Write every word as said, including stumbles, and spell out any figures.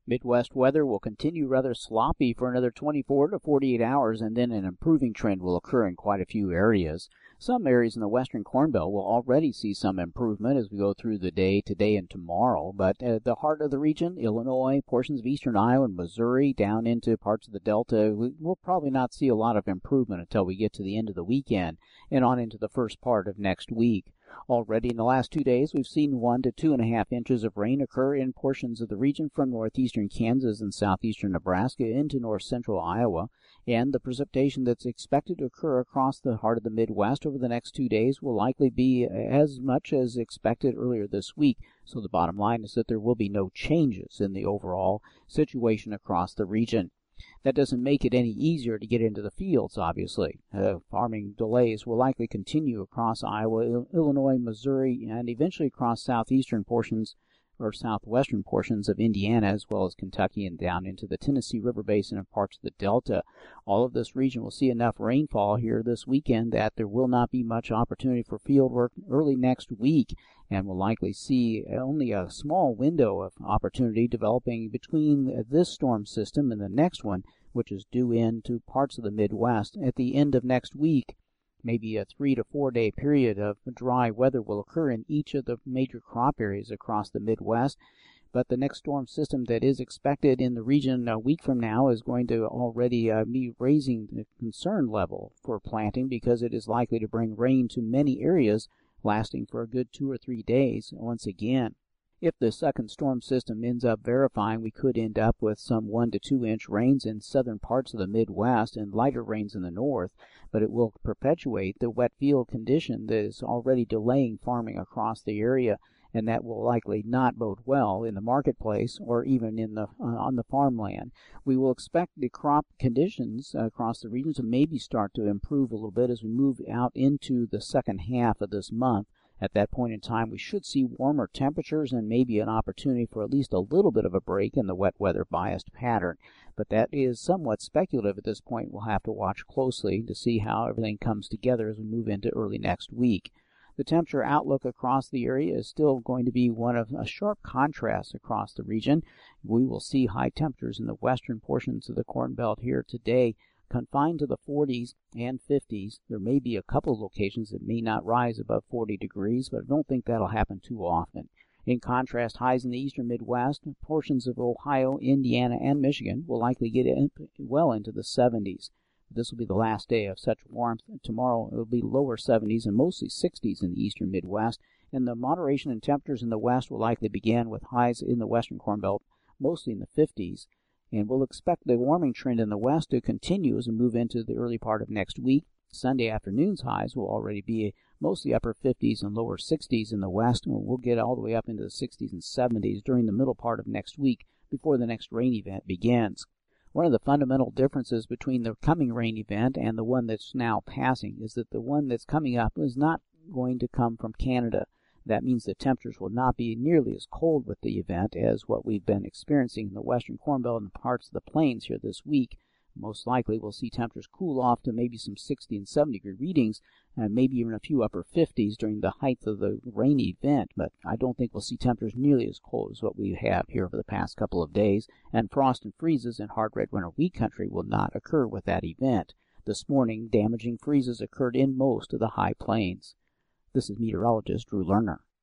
Midwest weather will continue rather sloppy for another twenty-four to forty-eight hours, and then an improving trend will occur in quite a few areas. Some areas in the western Corn Belt will already see some improvement as we go through the day today and tomorrow, but at the heart of the region, Illinois, portions of eastern Iowa and Missouri, down into parts of the Delta, we'll probably not see a lot of improvement until we get to the end of the weekend and on into the first part of next week. Already in the last two days, we've seen one to two and a half inches of rain occur in portions of the region from northeastern Kansas and southeastern Nebraska into north central Iowa, and the precipitation that's expected to occur across the heart of the Midwest over the next two days will likely be as much as expected earlier this week. So the bottom line is that there will be no changes in the overall situation across the region. That doesn't make it any easier to get into the fields, obviously. Uh, farming delays will likely continue across Iowa, Illinois, Missouri, and eventually across southeastern portions or southwestern portions of Indiana, as well as Kentucky and down into the Tennessee River Basin and parts of the Delta. All of this region will see enough rainfall here this weekend that there will not be much opportunity for field work early next week, and will likely see only a small window of opportunity developing between this storm system and the next one, which is due into parts of the Midwest at the end of next week. Maybe a three to four day period of dry weather will occur in each of the major crop areas across the Midwest. But the next storm system that is expected in the region a week from now is going to already uh, be raising the concern level for planting, because it is likely to bring rain to many areas lasting for a good two or three days once again. If the second storm system ends up verifying, we could end up with some one to two inch rains in southern parts of the Midwest and lighter rains in the north, but it will perpetuate the wet field condition that is already delaying farming across the area, and that will likely not bode well in the marketplace or even in the uh, on the farmland. We will expect the crop conditions uh, across the region to maybe start to improve a little bit as we move out into the second half of this month. At that point in time, we should see warmer temperatures and maybe an opportunity for at least a little bit of a break in the wet weather biased pattern. But that is somewhat speculative at this point. We'll have to watch closely to see how everything comes together as we move into early next week. The temperature outlook across the area is still going to be one of a sharp contrast across the region. We will see high temperatures in the western portions of the Corn Belt here today, confined to the forties and fifties. There may be a couple of locations that may not rise above forty degrees, but I don't think that'll happen too often. In contrast, highs in the eastern Midwest, portions of Ohio, Indiana, and Michigan will likely get in well into the seventies. This will be the last day of such warmth. Tomorrow it will be lower seventies and mostly sixties in the eastern Midwest, and the moderation in temperatures in the west will likely begin with highs in the western Corn Belt mostly in the fifties. And we'll expect the warming trend in the west to continue as we move into the early part of next week. Sunday afternoon's highs will already be mostly upper fifties and lower sixties in the west, and we'll get all the way up into the sixties and seventies during the middle part of next week before the next rain event begins. One of the fundamental differences between the coming rain event and the one that's now passing is that the one that's coming up is not going to come from Canada. That means the temperatures will not be nearly as cold with the event as what we've been experiencing in the western Corn Belt and parts of the plains here this week. Most likely we'll see temperatures cool off to maybe some sixty and seventy degree readings, and maybe even a few upper fifties during the height of the rain event, but I don't think we'll see temperatures nearly as cold as what we have here over the past couple of days, and frost and freezes in hard red winter wheat country will not occur with that event. This morning, damaging freezes occurred in most of the high plains. This is meteorologist Drew Lerner.